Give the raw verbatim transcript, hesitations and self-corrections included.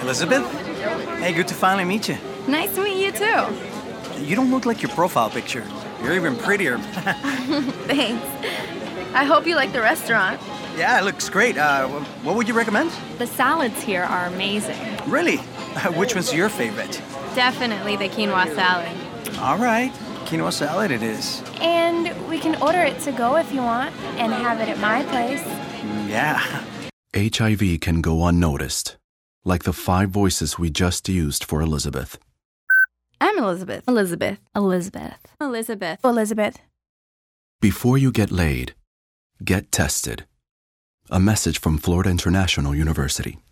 Elizabeth? Hey, good to finally meet you. Nice to meet you, too. You don't look like your profile picture. You're even prettier. Thanks. I hope you like the restaurant. Yeah, it looks great. Uh, what would you recommend? The salads here are amazing. Really? Which one's your favorite? Definitely the quinoa salad. All right. Quinoa salad it is. And we can order it to go if you want and have it at my place. Yeah. H I V can go unnoticed, like the five voices we just used for Elizabeth. I'm Elizabeth. Elizabeth. Elizabeth. Elizabeth. Elizabeth. Before you get laid, get tested. A message from Florida International University.